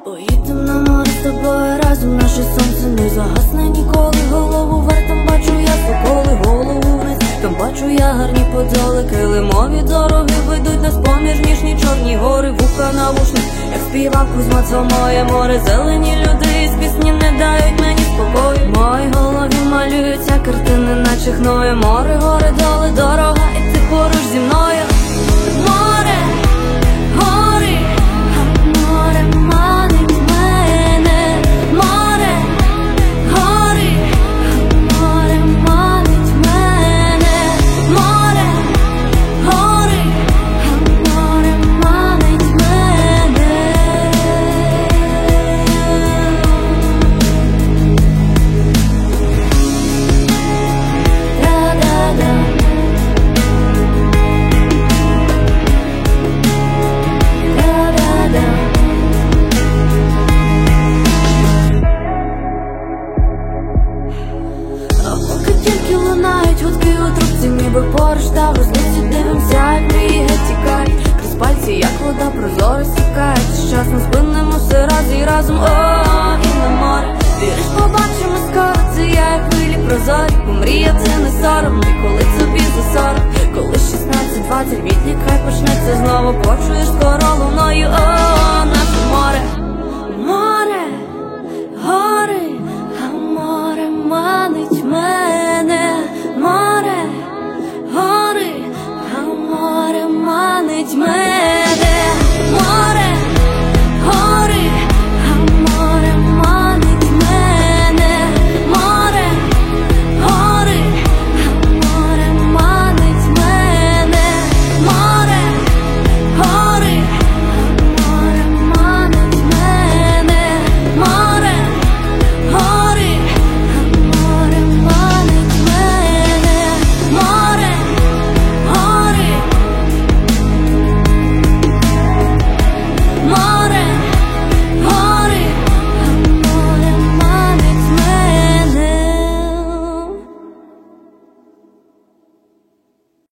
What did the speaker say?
Поїдем на море з тобою разом, наше сонце не загасне ніколи. Голову вверх, там бачу я соколи, голову вниз, там бачу я гарні подоли. Килимові дороги ведуть нас поміж ніжні чорні гори. Вуха навушник, як співав Кузьма, це моє море. Зелені люди з пісні не дають мені спокою. В моїй голові малюються картини, наче хною. Море, гори, доли, дорога, і ти поруч зі мною. Море, гори, море манить мене. Море, гори, море манить мене. Море, гори, море манить мене. Да-да-да. Тільки лунають гудки у трубці, ніби поруч та в розлуці. Дивимося, як мрії геть тікають крізь пальці, як вода прозоро стікає. Щасно спинимося раз і разом, о, і на море. Віриш, побачимо скоро, це я, як хвилі прозорі. Бо мрія це не сором, і коли тобі за 40. Коли 16-20 відлік, хай почнеться знову, почуєш скоро луною, о.